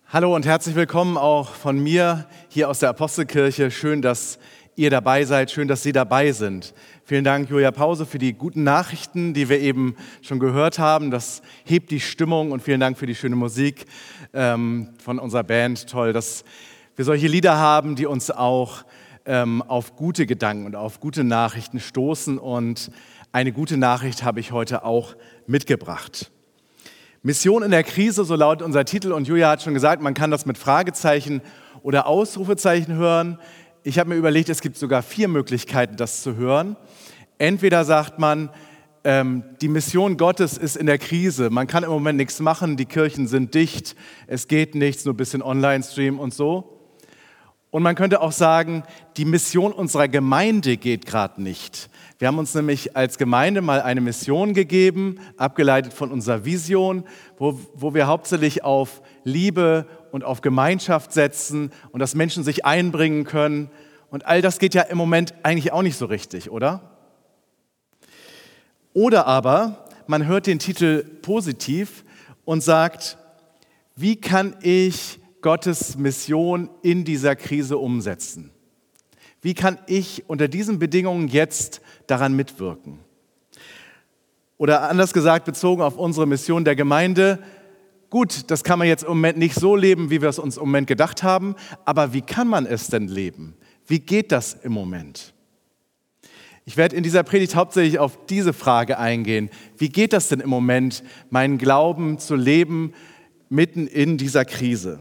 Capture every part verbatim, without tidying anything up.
Hallo und herzlich willkommen auch von mir hier aus der Apostelkirche. Schön, dass ihr dabei seid, schön, dass Sie dabei sind. Vielen Dank, Julia Pause, für die guten Nachrichten, die wir eben schon gehört haben. Das hebt die Stimmung und vielen Dank für die schöne Musik ähm, von unserer Band. Toll, dass wir solche Lieder haben, die uns auch ähm, auf gute Gedanken und auf gute Nachrichten stoßen. Und eine gute Nachricht habe ich heute auch mitgebracht. Mission in der Krise, so lautet unser Titel, und Julia hat schon gesagt, man kann das mit Fragezeichen oder Ausrufezeichen hören. Ich habe mir überlegt, es gibt sogar vier Möglichkeiten, das zu hören. Entweder sagt man, ähm, die Mission Gottes ist in der Krise, man kann im Moment nichts machen, die Kirchen sind dicht, es geht nichts, nur ein bisschen Online-Stream und so. Und man könnte auch sagen, die Mission unserer Gemeinde geht gerade nicht. Wir haben uns nämlich als Gemeinde mal eine Mission gegeben, abgeleitet von unserer Vision, wo, wo wir hauptsächlich auf Liebe und auf Gemeinschaft setzen und dass Menschen sich einbringen können. Und all das geht ja im Moment eigentlich auch nicht so richtig, oder? Oder aber man hört den Titel positiv und sagt, wie kann ich Gottes Mission in dieser Krise umsetzen? Wie kann ich unter diesen Bedingungen jetzt daran mitwirken? Oder anders gesagt, bezogen auf unsere Mission der Gemeinde, gut, das kann man jetzt im Moment nicht so leben, wie wir es uns im Moment gedacht haben, aber wie kann man es denn leben? Wie geht das im Moment? Ich werde in dieser Predigt hauptsächlich auf diese Frage eingehen. Wie geht das denn im Moment, meinen Glauben zu leben mitten in dieser Krise?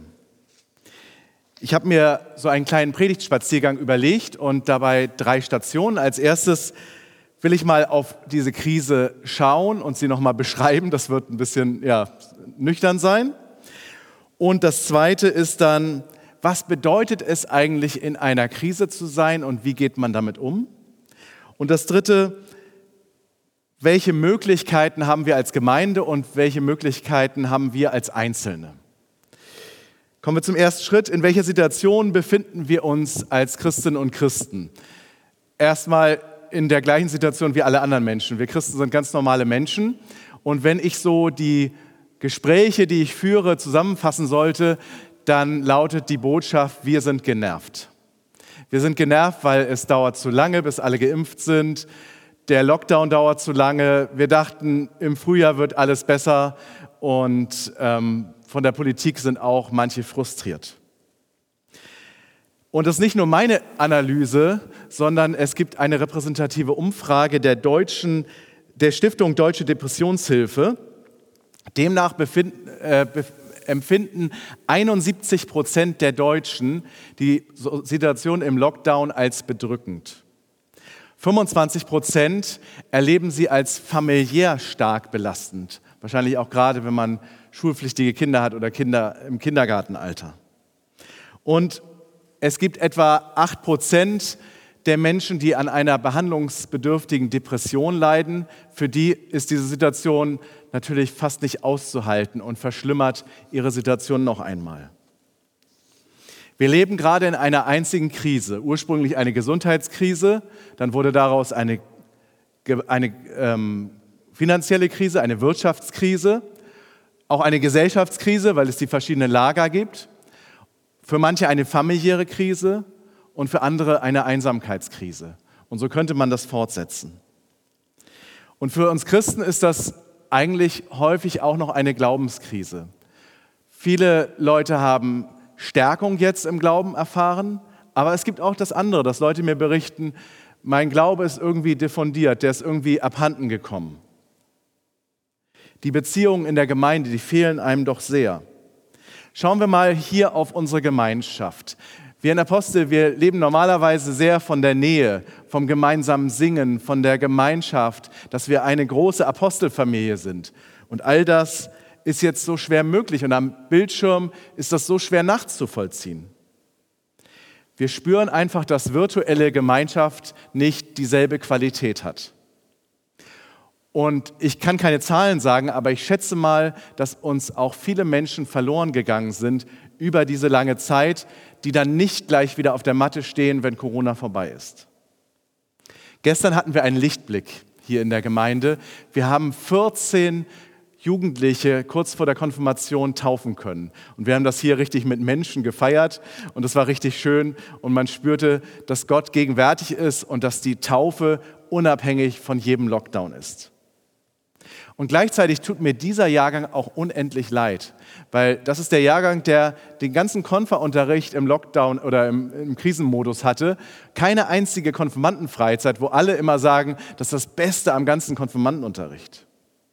Ich habe mir so einen kleinen Predigtspaziergang überlegt und dabei drei Stationen. Als erstes will ich mal auf diese Krise schauen und sie nochmal beschreiben. Das wird ein bisschen ja, nüchtern sein. Und das Zweite ist dann, was bedeutet es eigentlich, in einer Krise zu sein und wie geht man damit um? Und das Dritte, welche Möglichkeiten haben wir als Gemeinde und welche Möglichkeiten haben wir als Einzelne? Kommen wir zum ersten Schritt. In welcher Situation befinden wir uns als Christinnen und Christen? Erstmal in der gleichen Situation wie alle anderen Menschen. Wir Christen sind ganz normale Menschen. Und wenn ich so die Gespräche, die ich führe, zusammenfassen sollte, dann lautet die Botschaft, wir sind genervt. Wir sind genervt, weil es dauert zu lange, bis alle geimpft sind. Der Lockdown dauert zu lange. Wir dachten, im Frühjahr wird alles besser und ähm, von der Politik sind auch manche frustriert. Und das ist nicht nur meine Analyse, sondern es gibt eine repräsentative Umfrage der, Deutschen, der Stiftung Deutsche Depressionshilfe. Demnach befinden, äh, be, empfinden einundsiebzig Prozent der Deutschen die Situation im Lockdown als bedrückend. fünfundzwanzig Prozent erleben sie als familiär stark belastend. Wahrscheinlich auch gerade, wenn man schulpflichtige Kinder hat oder Kinder im Kindergartenalter. Und es gibt etwa acht Prozent der Menschen, die an einer behandlungsbedürftigen Depression leiden. Für die ist diese Situation natürlich fast nicht auszuhalten und verschlimmert ihre Situation noch einmal. Wir leben gerade in einer einzigen Krise. Ursprünglich eine Gesundheitskrise, dann wurde daraus eine, eine ähm, finanzielle Krise, eine Wirtschaftskrise, auch eine Gesellschaftskrise, weil es die verschiedenen Lager gibt. Für manche eine familiäre Krise und für andere eine Einsamkeitskrise. Und so könnte man das fortsetzen. Und für uns Christen ist das eigentlich häufig auch noch eine Glaubenskrise. Viele Leute haben Stärkung jetzt im Glauben erfahren, aber es gibt auch das andere, dass Leute mir berichten, mein Glaube ist irgendwie diffundiert, der ist irgendwie abhanden gekommen. Die Beziehungen in der Gemeinde, die fehlen einem doch sehr. Schauen wir mal hier auf unsere Gemeinschaft. Wir in Apostel, wir leben normalerweise sehr von der Nähe, vom gemeinsamen Singen, von der Gemeinschaft, dass wir eine große Apostelfamilie sind. Und all das ist jetzt so schwer möglich und am Bildschirm ist das so schwer nachzuvollziehen. Wir spüren einfach, dass virtuelle Gemeinschaft nicht dieselbe Qualität hat. Und ich kann keine Zahlen sagen, aber ich schätze mal, dass uns auch viele Menschen verloren gegangen sind über diese lange Zeit, die dann nicht gleich wieder auf der Matte stehen, wenn Corona vorbei ist. Gestern hatten wir einen Lichtblick hier in der Gemeinde. Wir haben vierzehn Jugendliche kurz vor der Konfirmation taufen können. Und wir haben das hier richtig mit Menschen gefeiert und es war richtig schön und man spürte, dass Gott gegenwärtig ist und dass die Taufe unabhängig von jedem Lockdown ist. Und gleichzeitig tut mir dieser Jahrgang auch unendlich leid, weil das ist der Jahrgang, der den ganzen Konfa-Unterricht im Lockdown oder im, im Krisenmodus hatte. Keine einzige Konfirmandenfreizeit, wo alle immer sagen, das ist das Beste am ganzen Konfirmandenunterricht.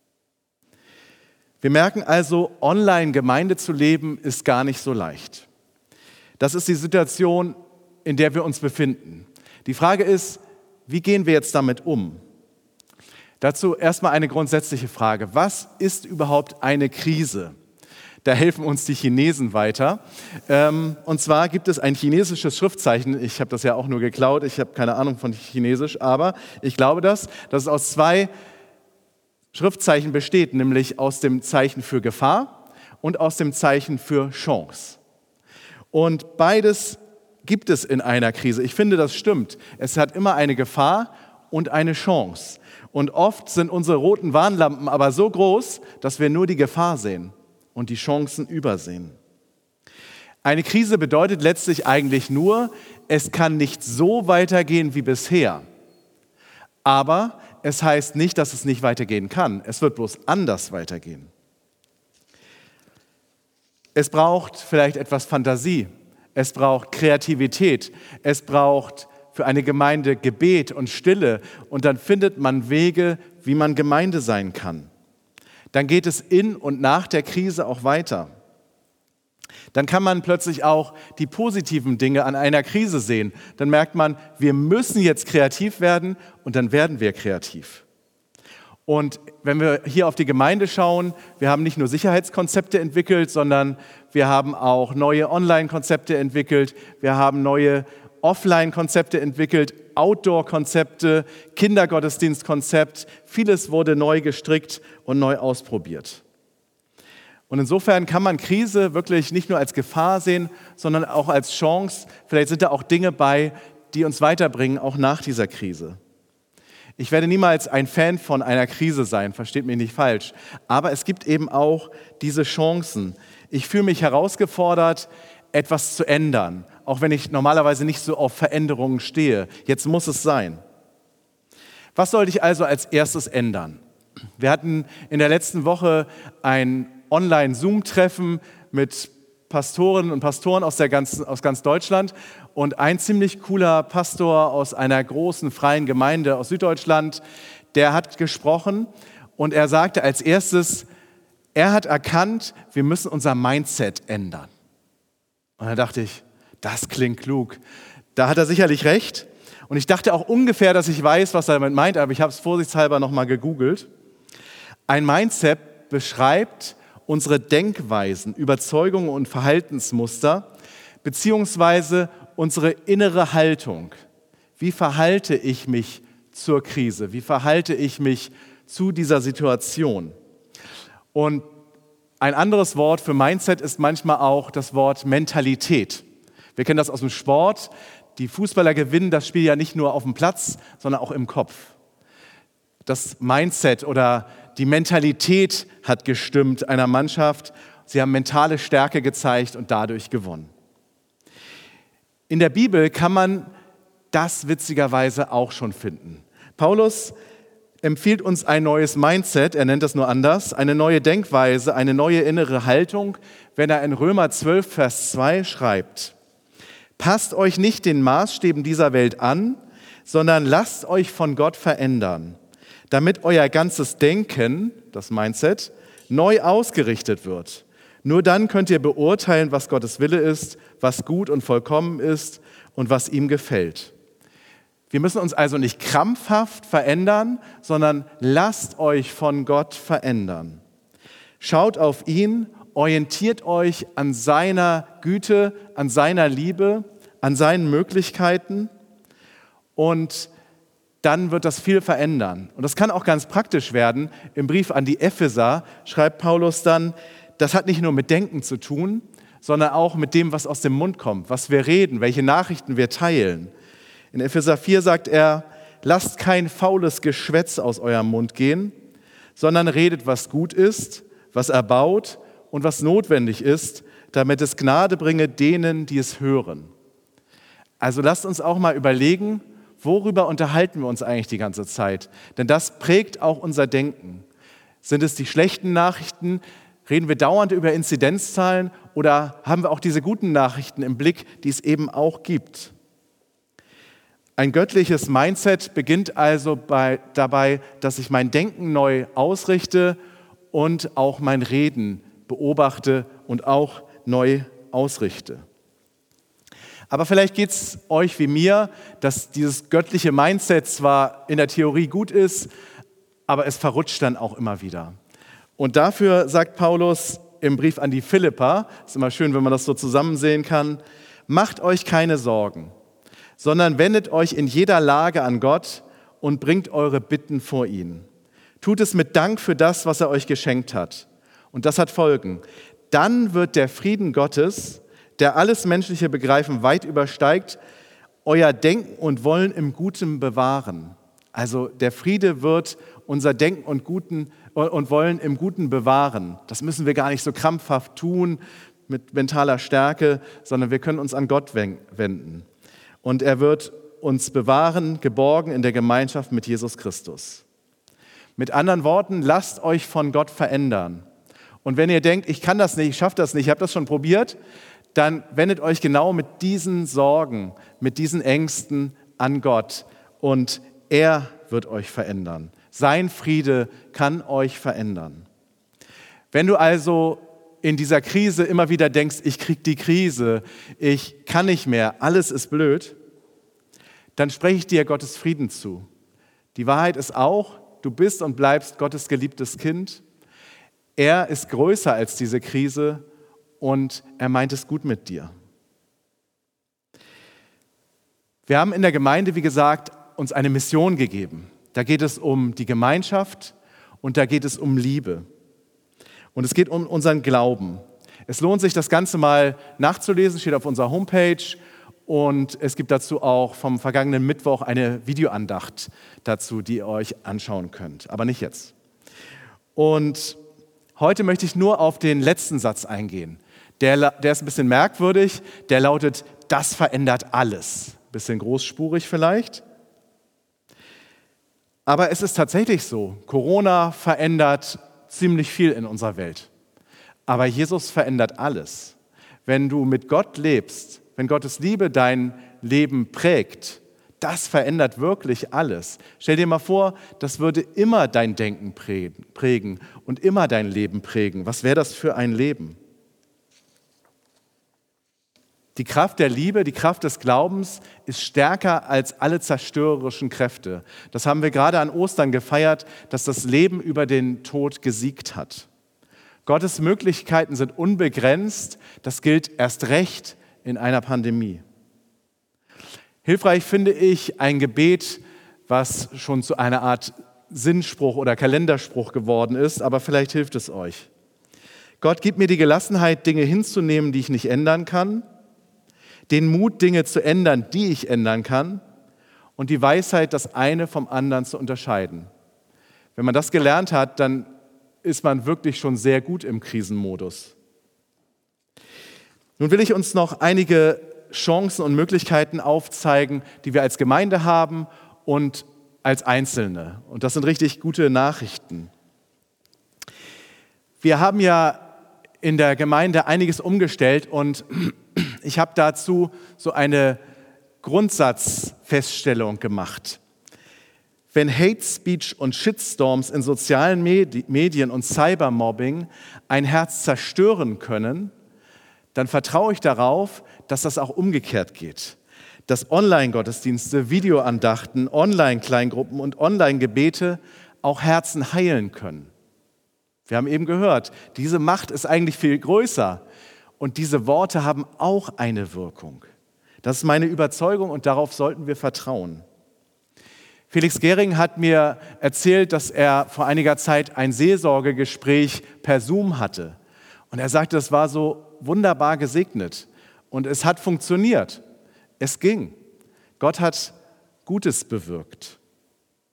Wir merken also, online Gemeinde zu leben, ist gar nicht so leicht. Das ist die Situation, in der wir uns befinden. Die Frage ist, wie gehen wir jetzt damit um? Dazu erstmal eine grundsätzliche Frage. Was ist überhaupt eine Krise? Da helfen uns die Chinesen weiter. Und zwar gibt es ein chinesisches Schriftzeichen. Ich habe das ja auch nur geklaut. Ich habe keine Ahnung von Chinesisch, aber ich glaube das, dass es aus zwei Schriftzeichen besteht, nämlich aus dem Zeichen für Gefahr und aus dem Zeichen für Chance. Und beides gibt es in einer Krise. Ich finde, das stimmt. Es hat immer eine Gefahr und eine Chance. Und oft sind unsere roten Warnlampen aber so groß, dass wir nur die Gefahr sehen und die Chancen übersehen. Eine Krise bedeutet letztlich eigentlich nur, es kann nicht so weitergehen wie bisher. Aber es heißt nicht, dass es nicht weitergehen kann. Es wird bloß anders weitergehen. Es braucht vielleicht etwas Fantasie. Es braucht Kreativität. Es braucht für eine Gemeinde Gebet und Stille und dann findet man Wege, wie man Gemeinde sein kann. Dann geht es in und nach der Krise auch weiter. Dann kann man plötzlich auch die positiven Dinge an einer Krise sehen. Dann merkt man, wir müssen jetzt kreativ werden und dann werden wir kreativ. Und wenn wir hier auf die Gemeinde schauen, wir haben nicht nur Sicherheitskonzepte entwickelt, sondern wir haben auch neue Online-Konzepte entwickelt, wir haben neue Offline-Konzepte entwickelt, Outdoor-Konzepte, Kindergottesdienstkonzept. Vieles wurde neu gestrickt und neu ausprobiert. Und insofern kann man Krise wirklich nicht nur als Gefahr sehen, sondern auch als Chance. Vielleicht sind da auch Dinge bei, die uns weiterbringen, auch nach dieser Krise. Ich werde niemals ein Fan von einer Krise sein, versteht mich nicht falsch. Aber es gibt eben auch diese Chancen. Ich fühle mich herausgefordert, etwas zu ändern, auch wenn ich normalerweise nicht so auf Veränderungen stehe. Jetzt muss es sein. Was sollte ich also als erstes ändern? Wir hatten in der letzten Woche ein Online-Zoom-Treffen mit Pastorinnen und Pastoren aus, der ganzen, aus ganz Deutschland und ein ziemlich cooler Pastor aus einer großen freien Gemeinde aus Süddeutschland, der hat gesprochen und er sagte als erstes, er hat erkannt, wir müssen unser Mindset ändern. Und da dachte ich, das klingt klug. Da hat er sicherlich recht. Und ich dachte auch ungefähr, dass ich weiß, was er damit meint, aber ich habe es vorsichtshalber nochmal gegoogelt. Ein Mindset beschreibt unsere Denkweisen, Überzeugungen und Verhaltensmuster, beziehungsweise unsere innere Haltung. Wie verhalte ich mich zur Krise? Wie verhalte ich mich zu dieser Situation? Und ein anderes Wort für Mindset ist manchmal auch das Wort Mentalität. Wir kennen das aus dem Sport. Die Fußballer gewinnen das Spiel ja nicht nur auf dem Platz, sondern auch im Kopf. Das Mindset oder die Mentalität hat gestimmt einer Mannschaft. Sie haben mentale Stärke gezeigt und dadurch gewonnen. In der Bibel kann man das witzigerweise auch schon finden. Paulus empfiehlt uns ein neues Mindset, er nennt das nur anders, eine neue Denkweise, eine neue innere Haltung, wenn er in Römer zwölf, Vers zwei schreibt: Passt euch nicht den Maßstäben dieser Welt an, sondern lasst euch von Gott verändern, damit euer ganzes Denken, das Mindset, neu ausgerichtet wird. Nur dann könnt ihr beurteilen, was Gottes Wille ist, was gut und vollkommen ist und was ihm gefällt. Wir müssen uns also nicht krampfhaft verändern, sondern lasst euch von Gott verändern. Schaut auf ihn, orientiert euch an seiner Güte, an seiner Liebe, an seinen Möglichkeiten und dann wird das viel verändern. Und das kann auch ganz praktisch werden. Im Brief an die Epheser schreibt Paulus dann, das hat nicht nur mit Denken zu tun, sondern auch mit dem, was aus dem Mund kommt, was wir reden, welche Nachrichten wir teilen. In Epheser vier sagt er, lasst kein faules Geschwätz aus eurem Mund gehen, sondern redet, was gut ist, was erbaut und was notwendig ist, damit es Gnade bringe denen, die es hören. Also lasst uns auch mal überlegen, worüber unterhalten wir uns eigentlich die ganze Zeit? Denn das prägt auch unser Denken. Sind es die schlechten Nachrichten? Reden wir dauernd über Inzidenzzahlen oder haben wir auch diese guten Nachrichten im Blick, die es eben auch gibt? Ein göttliches Mindset beginnt also bei, dabei, dass ich mein Denken neu ausrichte und auch mein Reden beobachte und auch neu ausrichte. Aber vielleicht geht es euch wie mir, dass dieses göttliche Mindset zwar in der Theorie gut ist, aber es verrutscht dann auch immer wieder. Und dafür sagt Paulus im Brief an die Philipper, ist immer schön, wenn man das so zusammen sehen kann, macht euch keine Sorgen, sondern wendet euch in jeder Lage an Gott und bringt eure Bitten vor ihn. Tut es mit Dank für das, was er euch geschenkt hat. Und das hat Folgen. Dann wird der Frieden Gottes, der alles menschliche Begreifen weit übersteigt, euer Denken und Wollen im Guten bewahren. Also der Friede wird unser Denken und, Guten, und Wollen im Guten bewahren. Das müssen wir gar nicht so krampfhaft tun mit mentaler Stärke, sondern wir können uns an Gott wenden. Und er wird uns bewahren, geborgen in der Gemeinschaft mit Jesus Christus. Mit anderen Worten, lasst euch von Gott verändern. Und wenn ihr denkt, ich kann das nicht, ich schaffe das nicht, ich habe das schon probiert, dann wendet euch genau mit diesen Sorgen, mit diesen Ängsten an Gott und er wird euch verändern. Sein Friede kann euch verändern. Wenn du also in dieser Krise immer wieder denkst, ich kriege die Krise, ich kann nicht mehr, alles ist blöd, dann spreche ich dir Gottes Frieden zu. Die Wahrheit ist auch, du bist und bleibst Gottes geliebtes Kind. Er ist größer als diese Krise und er meint es gut mit dir. Wir haben in der Gemeinde, wie gesagt, uns eine Mission gegeben. Da geht es um die Gemeinschaft und da geht es um Liebe. Und es geht um unseren Glauben. Es lohnt sich, das Ganze mal nachzulesen, steht auf unserer Homepage. Und es gibt dazu auch vom vergangenen Mittwoch eine Videoandacht dazu, die ihr euch anschauen könnt. Aber nicht jetzt. Und heute möchte ich nur auf den letzten Satz eingehen. Der, der ist ein bisschen merkwürdig. Der lautet, das verändert alles. Bisschen großspurig vielleicht. Aber es ist tatsächlich so. Corona verändert ziemlich viel in unserer Welt. Aber Jesus verändert alles. Wenn du mit Gott lebst, wenn Gottes Liebe dein Leben prägt, das verändert wirklich alles. Stell dir mal vor, das würde immer dein Denken prägen und immer dein Leben prägen. Was wäre das für ein Leben? Die Kraft der Liebe, die Kraft des Glaubens ist stärker als alle zerstörerischen Kräfte. Das haben wir gerade an Ostern gefeiert, dass das Leben über den Tod gesiegt hat. Gottes Möglichkeiten sind unbegrenzt. Das gilt erst recht in einer Pandemie. Hilfreich finde ich ein Gebet, was schon zu einer Art Sinnspruch oder Kalenderspruch geworden ist, aber vielleicht hilft es euch. Gott, gib mir die Gelassenheit, Dinge hinzunehmen, die ich nicht ändern kann, den Mut, Dinge zu ändern, die ich ändern kann und die Weisheit, das eine vom anderen zu unterscheiden. Wenn man das gelernt hat, dann ist man wirklich schon sehr gut im Krisenmodus. Nun will ich uns noch einige Chancen und Möglichkeiten aufzeigen, die wir als Gemeinde haben und als Einzelne. Und das sind richtig gute Nachrichten. Wir haben ja in der Gemeinde einiges umgestellt und ich habe dazu so eine Grundsatzfeststellung gemacht. Wenn Hate Speech und Shitstorms in sozialen Medien und Cybermobbing ein Herz zerstören können, dann vertraue ich darauf, dass das auch umgekehrt geht. Dass Online-Gottesdienste, Videoandachten, Online-Kleingruppen und Online-Gebete auch Herzen heilen können. Wir haben eben gehört, diese Macht ist eigentlich viel größer und diese Worte haben auch eine Wirkung. Das ist meine Überzeugung und darauf sollten wir vertrauen. Felix Gehring hat mir erzählt, dass er vor einiger Zeit ein Seelsorgegespräch per Zoom hatte. Und er sagte, es war so wunderbar gesegnet und es hat funktioniert. Es ging. Gott hat Gutes bewirkt.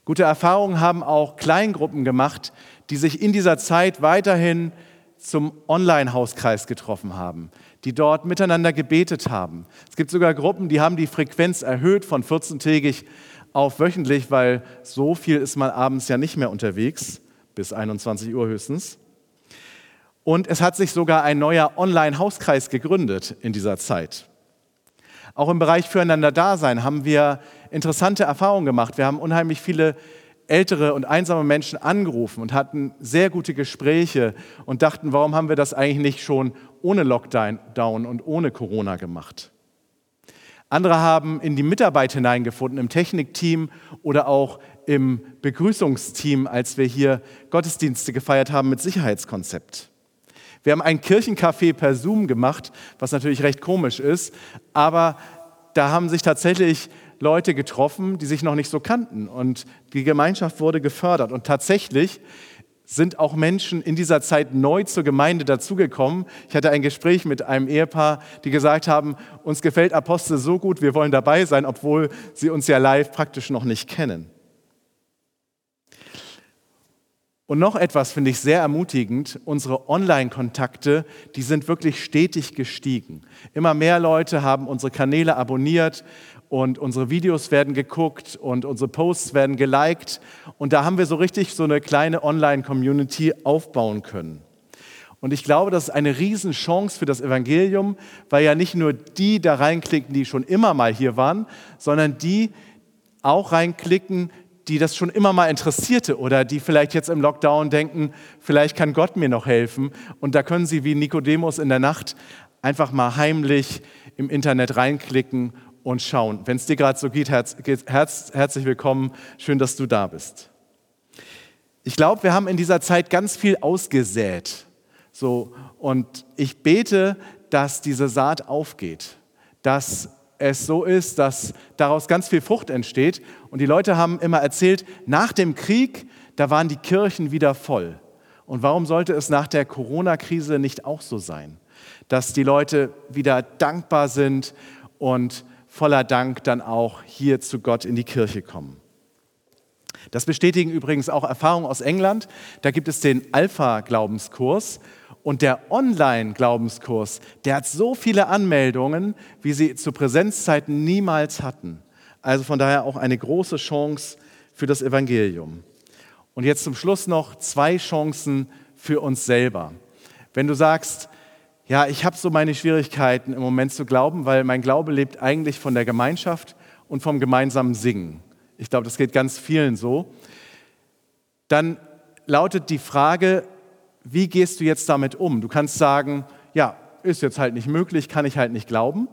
Gute Erfahrungen haben auch Kleingruppen gemacht, die sich in dieser Zeit weiterhin zum Online-Hauskreis getroffen haben, die dort miteinander gebetet haben. Es gibt sogar Gruppen, die haben die Frequenz erhöht von vierzehntägig auf wöchentlich, weil so viel ist man abends ja nicht mehr unterwegs, bis einundzwanzig Uhr höchstens. Und es hat sich sogar ein neuer Online-Hauskreis gegründet in dieser Zeit. Auch im Bereich Füreinander-Dasein haben wir interessante Erfahrungen gemacht. Wir haben unheimlich viele ältere und einsame Menschen angerufen und hatten sehr gute Gespräche und dachten, warum haben wir das eigentlich nicht schon ohne Lockdown und ohne Corona gemacht? Andere haben in die Mitarbeit hineingefunden, im Technikteam oder auch im Begrüßungsteam, als wir hier Gottesdienste gefeiert haben mit Sicherheitskonzept. Wir haben ein Kirchencafé per Zoom gemacht, was natürlich recht komisch ist, aber da haben sich tatsächlich Leute getroffen, die sich noch nicht so kannten und die Gemeinschaft wurde gefördert. Und tatsächlich sind auch Menschen in dieser Zeit neu zur Gemeinde dazugekommen. Ich hatte ein Gespräch mit einem Ehepaar, die gesagt haben, uns gefällt Apostel so gut, wir wollen dabei sein, obwohl sie uns ja live praktisch noch nicht kennen. Und noch etwas finde ich sehr ermutigend, unsere Online-Kontakte, die sind wirklich stetig gestiegen. Immer mehr Leute haben unsere Kanäle abonniert und unsere Videos werden geguckt und unsere Posts werden geliked. Und da haben wir so richtig so eine kleine Online-Community aufbauen können. Und ich glaube, das ist eine Riesenchance für das Evangelium, weil ja nicht nur die da reinklicken, die schon immer mal hier waren, sondern die auch reinklicken, die das schon immer mal interessierte oder die vielleicht jetzt im Lockdown denken, vielleicht kann Gott mir noch helfen. Und da können sie wie Nikodemus in der Nacht einfach mal heimlich im Internet reinklicken und schauen. Wenn es dir gerade so geht, herz, herz, herzlich willkommen, schön, dass du da bist. Ich glaube, wir haben in dieser Zeit ganz viel ausgesät. So, und ich bete, dass diese Saat aufgeht, dass es so ist, dass daraus ganz viel Frucht entsteht. Und die Leute haben immer erzählt, nach dem Krieg, da waren die Kirchen wieder voll. Und warum sollte es nach der Corona-Krise nicht auch so sein, dass die Leute wieder dankbar sind und voller Dank dann auch hier zu Gott in die Kirche kommen? Das bestätigen übrigens auch Erfahrungen aus England. Da gibt es den Alpha-Glaubenskurs. Und der Online-Glaubenskurs, der hat so viele Anmeldungen, wie sie zu Präsenzzeiten niemals hatten. Also von daher auch eine große Chance für das Evangelium. Und jetzt zum Schluss noch zwei Chancen für uns selber. Wenn du sagst, ja, ich habe so meine Schwierigkeiten im Moment zu glauben, weil mein Glaube lebt eigentlich von der Gemeinschaft und vom gemeinsamen Singen. Ich glaube, das geht ganz vielen so. Dann lautet die Frage, wie gehst du jetzt damit um? Du kannst sagen, ja, ist jetzt halt nicht möglich, kann ich halt nicht glauben.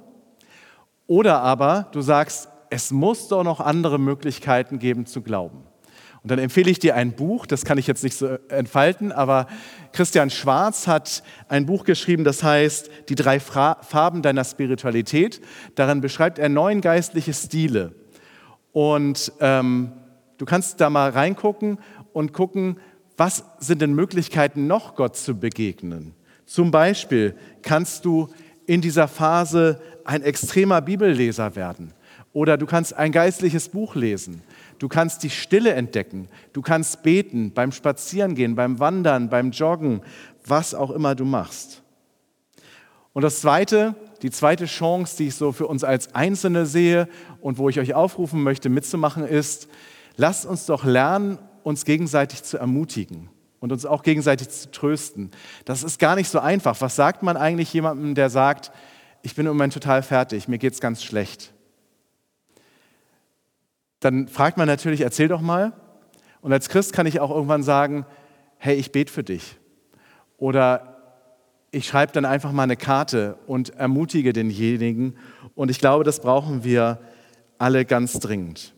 Oder aber du sagst, es muss doch noch andere Möglichkeiten geben zu glauben. Und dann empfehle ich dir ein Buch, das kann ich jetzt nicht so entfalten, aber Christian Schwarz hat ein Buch geschrieben, das heißt Die drei Farben deiner Spiritualität. Darin beschreibt er neun geistliche Stile. Und ähm, du kannst da mal reingucken und gucken, was sind denn Möglichkeiten noch, Gott zu begegnen? Zum Beispiel kannst du in dieser Phase ein extremer Bibelleser werden. Oder du kannst ein geistliches Buch lesen. Du kannst die Stille entdecken. Du kannst beten, beim Spazierengehen, beim Wandern, beim Joggen, was auch immer du machst. Und das Zweite, die zweite Chance, die ich so für uns als Einzelne sehe und wo ich euch aufrufen möchte, mitzumachen, ist, lasst uns doch lernen, uns gegenseitig zu ermutigen und uns auch gegenseitig zu trösten. Das ist gar nicht so einfach. Was sagt man eigentlich jemandem, der sagt, ich bin im Moment total fertig, mir geht's ganz schlecht? Dann fragt man natürlich, erzähl doch mal. Und als Christ kann ich auch irgendwann sagen, hey, ich bete für dich. Oder ich schreibe dann einfach mal eine Karte und ermutige denjenigen. Und ich glaube, das brauchen wir alle ganz dringend.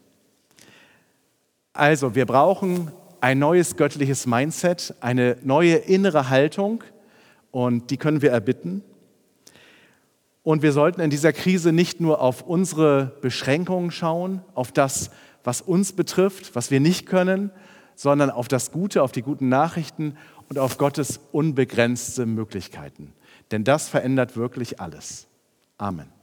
Also, wir brauchen ein neues göttliches Mindset, eine neue innere Haltung und die können wir erbitten. Und wir sollten in dieser Krise nicht nur auf unsere Beschränkungen schauen, auf das, was uns betrifft, was wir nicht können, sondern auf das Gute, auf die guten Nachrichten und auf Gottes unbegrenzte Möglichkeiten. Denn das verändert wirklich alles. Amen.